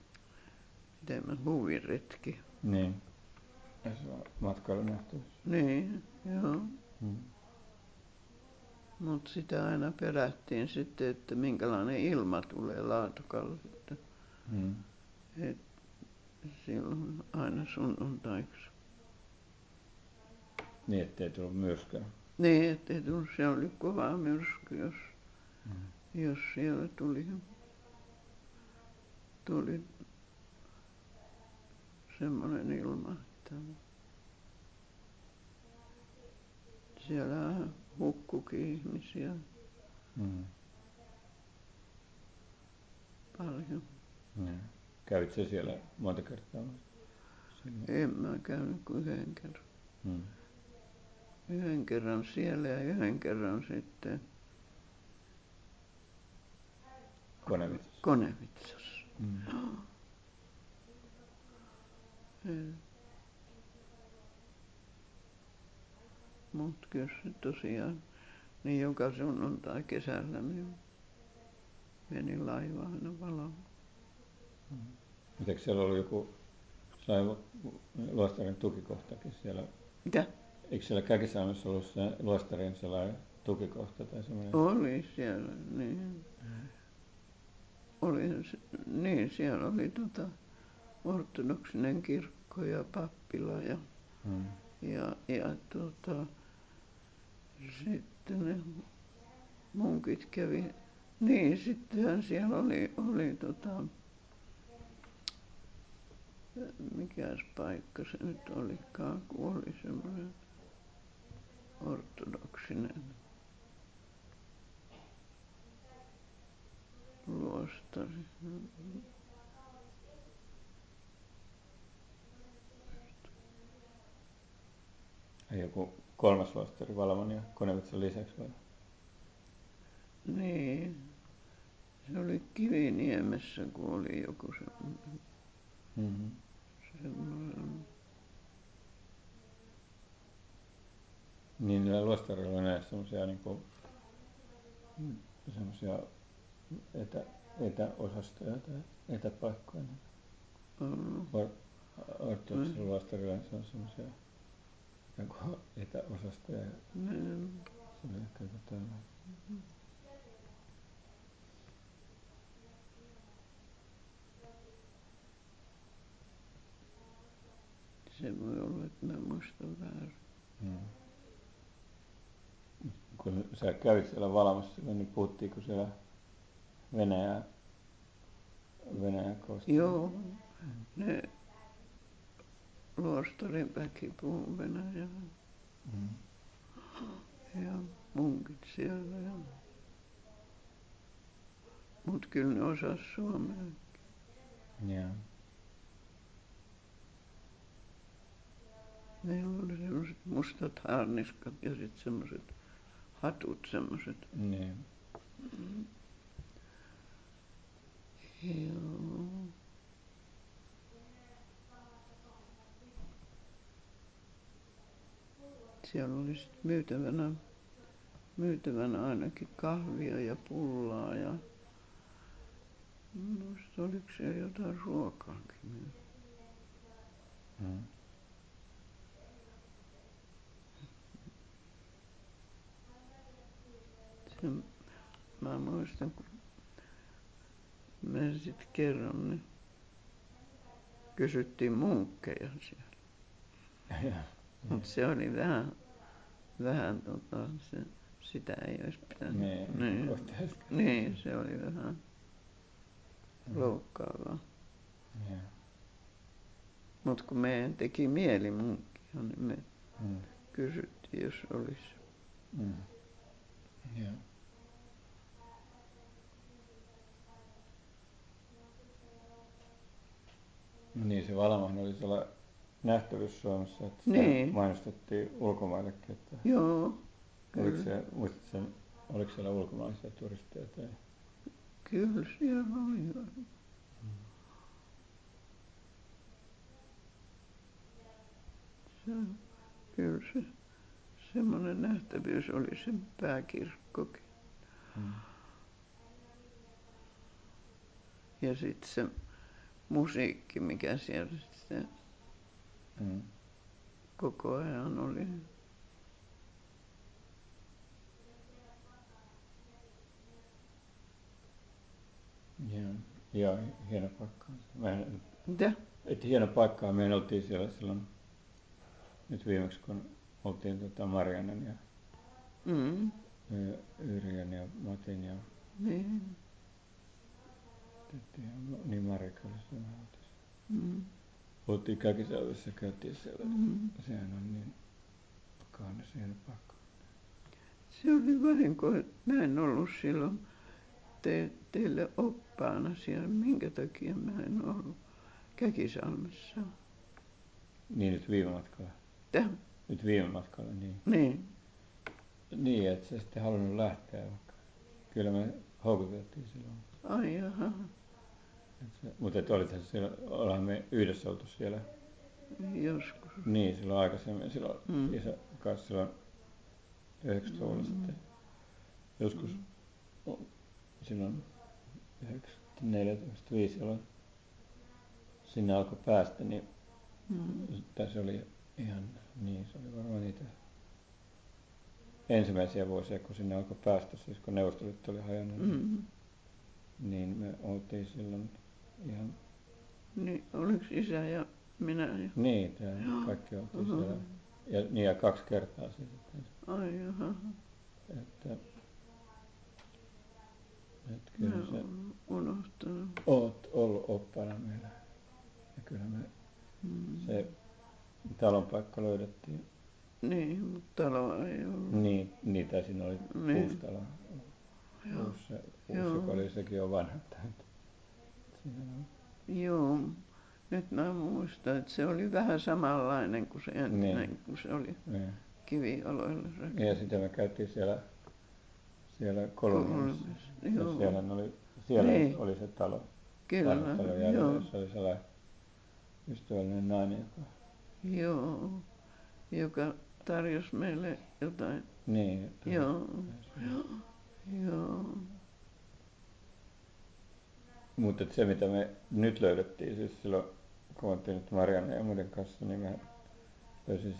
huviretki. Niin. Ja se on matkailunähtävyys. Niin, joo. Mutta sitä aina pelättiin sitten, että minkälainen ilma tulee Laatokalle. Mm. Et silloin aina sunnuntaiksi. Niin, ettei tullut myrskyä. Niin, ettei tullut. Se oli kova myrsky, jos siellä tuli semmoinen ilma, että siellä hukkuikin ihmisiä Mm. paljon. Mm. Kävit sä siellä monta kertaa? En mä käynyt kuin yhden kerran. Mm. Yhden kerran siellä ja yhden kerran sitten Konevitsassa. Mm. Mutta kyllä se tosiaan, niin joka sunnuntai kesällä niin meni laiva aina valamaan. Mutta eikö siellä ollut joku Luostarin tukikohtakin siellä? Mitä? Eikö siellä Käkisalmessa ollut se Luostarin sellainen tukikohta tai semmoinen? Oli siellä, niin. Niin, siellä oli ortodoksinen kirkko ja pappila ja sitten ne munkit kävi. Niin, sittenhän siellä oli mikäs paikka se nyt olikaan, kun oli semmoinen ortodoksinen luostari. Joku kolmas luostari Valmon ja Konevitsan lisäksi vai? Niin, se oli Kiviniemessä, kun oli joku semmoinen. Mm-hmm. Niin niillä luostareilla on näissä semmoisia niinku semmoisia etäosastoja tai etäpaikkoja. Ortodoksisilla luostarilla se on semmoisia ikään kuin etäosastoja. Se oli ehkä joku tällainen. Se voi olla, että mä muistan väärin. Kun sä kävit siellä Valmassa, niin puhuttiinko siellä Venäjän koosta? Joo, ne luostarin väki puhui venäjää. Ja munkit siellä. Mut kyllä ne osasi suomea. Joo. Meillä oli semmoiset mustat haarniskat ja sitten semmoiset hatut semmoiset. Niin. Joo. Siellä oli sitten myytävänä ainakin kahvia ja pullaa ja muista oliko siellä jotain ruokaakin. Mä muistan, kun me sitten kerran niin kysyttiin munkkeja siellä. Mutta se oli vähän sitä ei olisi pitänyt. Niin, se oli vähän loukkaavaa. Mutta kun meidän teki mieli munkkia, niin me kysyttiin, jos olisi. Joo. Niin, se Valamahan oli siellä nähtävyys Suomessa, että sitä mainostettiin ulkomaillekin. Että Joo, kyllä. Oliko siellä ulkomaisia turisteja? Tai? Kyllä siellä oli. Kyllä se semmoinen nähtävyys oli se pääkirkkokin. Ja sitten se musiikki, mikä siellä sitten koko ajan oli. Joo, joo, hieno paikka on se. Mitä? Että hieno paikka on. Me oltiin siellä silloin, nyt viimeksi kun oltiin Mariannen ja Mm. Yrjön ja Matin ja Niin. niin Marika oli siellä. Me oltiin Mm. oltiin Käkisalmessa, käytiin siellä. Mm. Sehän on niin kaunis hieno paikka. Se oli vahinko, että mä en ollut silloin teille oppaana siellä. Minkä takia mä en ollut Käkisalmessa? Niin nyt viime matkalla. Mitä? Nyt viime matkalla, niin. Niin. Niin, et sä sitten halunnut lähteä vaikka. Kyllä me houkuteltiin silloin. Ai jaha. Mutta et olithan siellä, ollaan me yhdessä oltu siellä. Joskus. Niin, silloin aikaisemmin, silloin isä kanssa silloin 90-luvulla sitten. Joskus silloin 1914-15, jolloin sinne alkoi päästä, niin tässä oli ihan, niin se oli varmaan niitä ensimmäisiä vuosia, kun sinne alkoi päästä, siis kun Neuvostoliitto oli hajonnut, niin me oltiin silloin ihan... Niin, oliko isä ja minä? Ja... Niin, kaikki oltiin siellä. Ja, niin, ja 2 kertaa siis. Ai jaha. Että Mä kyllä se... oon unohtanut. Oot ollut oppaana meillä. Ja kyllä me se talon paikka löydettiin. Niin, mutta taloa ei ollut. Niin, niitä siinä oli Niin. uusi talo. Uusi, Joo. joka oli sekin on vanha. Siinä on. Joo. Nyt mä muistan, että se oli vähän samanlainen kuin se entinen, Niin. kun se oli Niin. kivijaloille rakennettu. Ja sitten me käytiin siellä Kolonialissa. Ja Joo. siellä Niin. oli se talo. Kyllä, Vanha talo jäljellä, jossa oli sellainen ystävällinen nainen, joka... Joo. Joka tarjosi meille jotain. Niin. Joo. Joo. Mutta se mitä me nyt löydettiin, siis silloin kun oltiin nyt Marianne ja muiden kanssa, niin mä löysin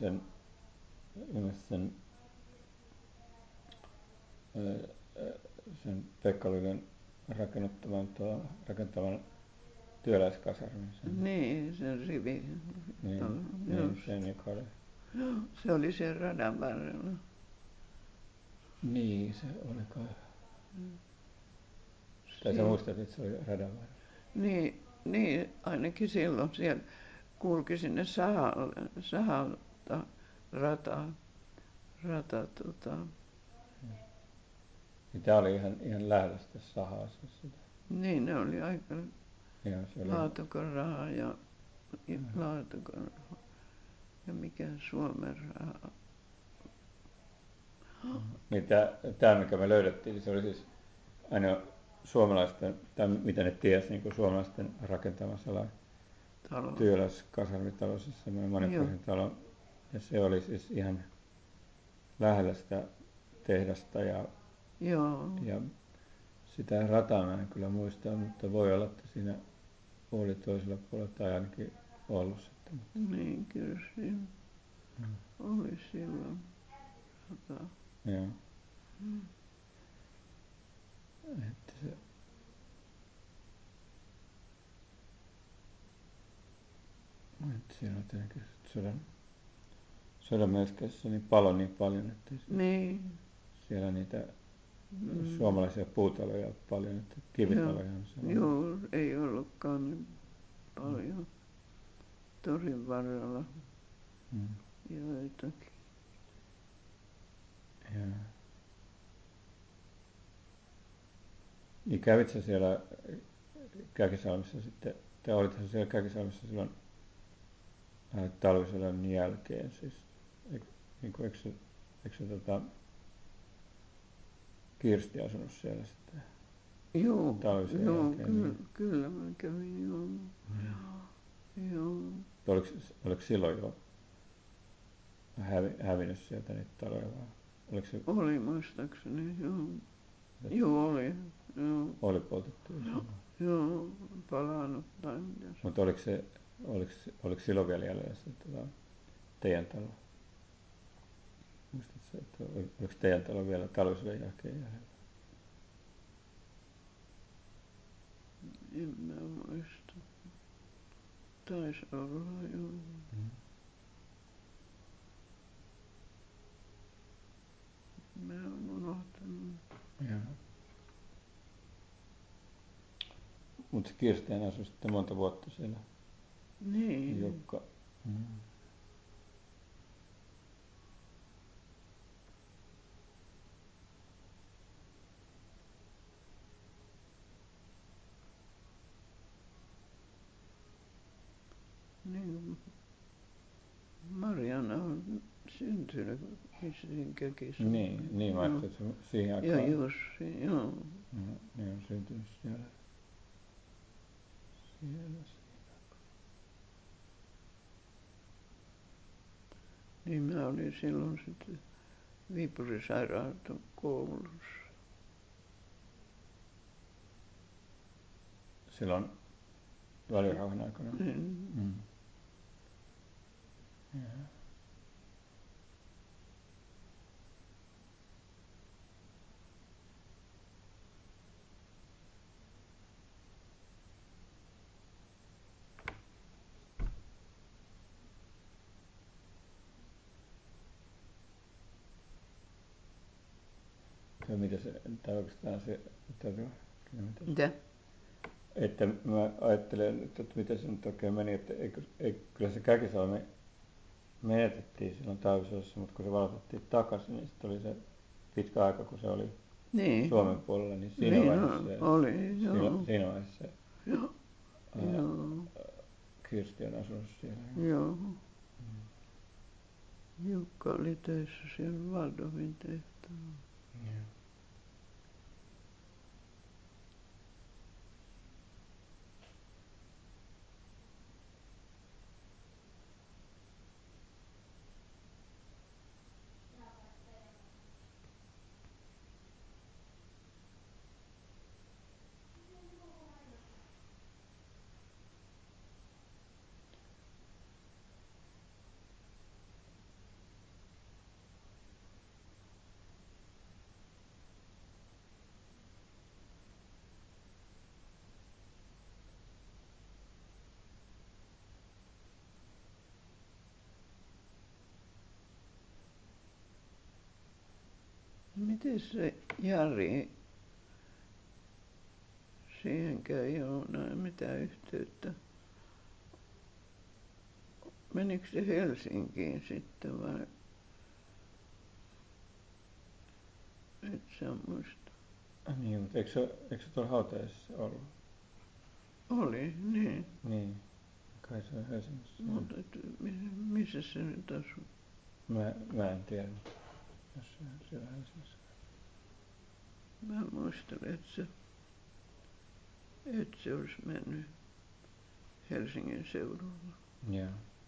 sen Pekka Lyden rakentavan työläiskasarmin. Niin, sen rivi. Niin, sen joka oli. Se oli siellä radan varrella. Niin, se oli kai. Tai sä muistat, että se oli radan varrella? Niin, ainakin silloin siellä kulki sinne sahalta rata. Niin tää oli ihan lähellä sitä sahaa. Sitä. Niin, ne oli aika Laatokon raha ja Laatokon ja mikä Suomen raha. Niin tää mikä me löydettiin, niin se oli siis aina suomalaisten, tai mitä ne tiesi, niin kuin suomalaisten rakentama sellainen työläiskasarmitalo, siis semmoinen monipuolinen talo. Ja se oli siis ihan lähellä sitä tehdasta ja sitä rataa mä en kyllä muista, mutta voi olla, että siinä oli toisella puolella tai ainakin ollut sitten. Niin, kyllä siinä oli silloin rata. Joo. Että se... Että siinä on tietenkin sodan myöskeissä niin paloi niin paljon, että siellä niitä suomalaisia puutaloja on paljon, että kivitaloja on sellainen. Joo, ei ollutkaan niin paljon. Torin varrella joitakin. Joo. Niin kävit sä siellä Käkisalmessa sitten, tai olithan siellä Käkisalmessa silloin talvisodan jälkeen siis? Eikö se Kirsti asunut siellä sitten? Joo, jälkeen, kyllä mä kävin, joo. Joo. Oliko silloin jo hävinnyt sieltä niitä taloja vai? Oliko se... Oli muistaakseni, joo. Joo, oli. Joo. Oli poltettu. Joo, palannut tai mitä se. Mutta oliko silloin vielä jäljellä se teidän talo? Muistatko, että oliko teidän talo vielä talvisodan jälkeen jäljellä? En mä muista. Taisi olla joo. Mm. Mä oon unohtanut. Joo. Mutta se Kirsten asui sitten monta vuotta siellä. Niin. Jukka. Mm. Niin. Mariana on syntynyt vissiin Kökissä. Niin mä ajattelin, että se siihen Ja aikaan. Jussi, joo. Ne on syntynyt siellä. Niin mä olin silloin sitten Viipurin sairaanhoitokoulussa. Silloin välirauhan aikana. Niin. Mm. Ja mitä se, tai oikeastaan se, Mitä? että mä ajattelen, että miten se nyt oikein meni, että kyllä se Käkisalmi menetettiin silloin talvisodassa, mutta kun se valloitettiin takaisin, niin sitten oli se pitkä aika, kun se oli Niin. Suomen puolella, niin siinä Niin vaiheessa, oli, joo. siinä vaiheessa Joo. Joo. Kirsti on asunut siellä. Joo. Jukka oli töissä siellä Waldorfin tehtaalla. Joo. Miten se Jari, siihenkään ei ole enää mitään yhteyttä. Menikö se Helsinkiin sitten vai? Et sä muista. Niin, mutta eikö se tuolla hautajaisissa ollut? Oli, niin. Niin, kai se on Helsingissä. Mutta missä se nyt asuu? Mä en tiedä, jos se on siellä Helsingissä. Mä muistelen, että se olisi mennyt Helsingin seudulla. Joo.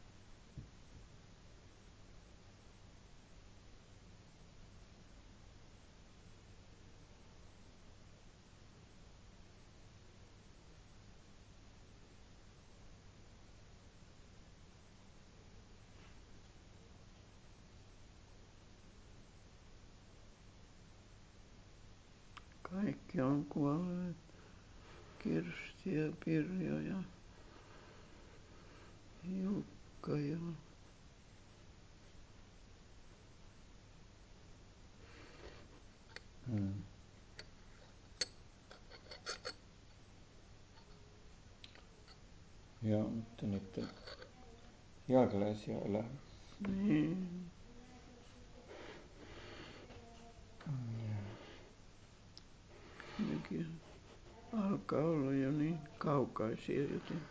Kaikki on kuolleet. Kirsti ja Pirjo ja Jukka ja Mm. Joo, mutta niiden jälkeläisiä elää. niin. Nekin alkaa olla jo niin kaukaisia jotenkin.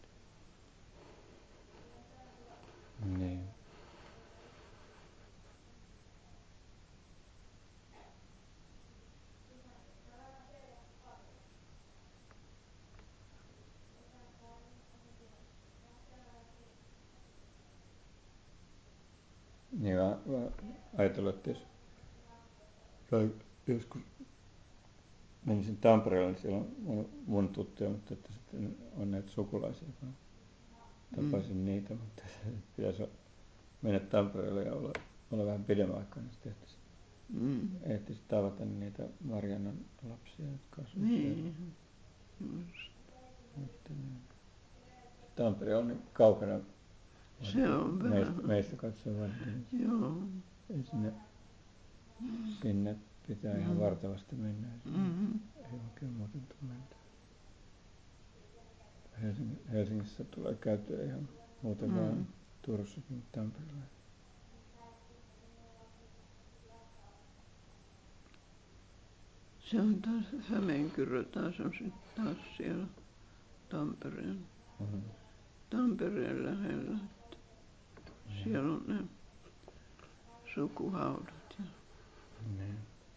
Niin. Niin mä ajatellut, että jos tai joskus menisin Tampereelle, niin siellä on mun tuttuja, mutta että sitten on näitä sukulaisia, kun tapaisin niitä, mutta pitäisi mennä Tampereelle ja olla vähän pidemmän aikaa, niin sitten ehtisi tavata niitä Mariannan lapsia, jotka asuvat siellä. Niin. Just. Mutta niin. Tampere on niin kaukana Se on vähän. meistä katsoen, niin Joo. ei sinne pitää ihan vartavasti mennä. Ei oikein muuten tule mentyä. Helsingissä tulee käytyä ihan muuten vaan Turussakin Tampereella. Se on taas Hämeenkyrö taas on sitten taas siellä Tampereen lähellä. Siellä on ne sukuhaudat. Ja Niin.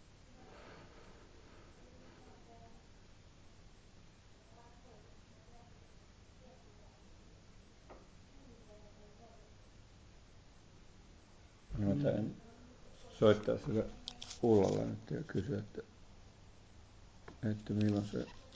Mä tain soittaa sille Ullalle nyt ja kysyä, että milloin se